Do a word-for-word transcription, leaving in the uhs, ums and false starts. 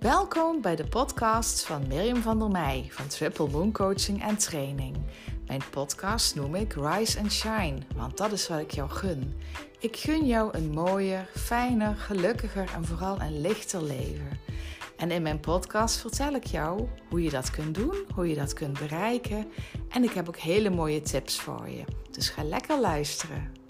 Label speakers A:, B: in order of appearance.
A: Welkom bij de podcast van Mirjam van der Meij van Triple Moon Coaching en Training. Mijn podcast noem ik Rise and Shine, want dat is wat ik jou gun. Ik gun jou een mooier, fijner, gelukkiger en vooral een lichter leven. En in mijn podcast vertel ik jou hoe je dat kunt doen, hoe je dat kunt bereiken. En ik heb ook hele mooie tips voor je. Dus ga lekker luisteren.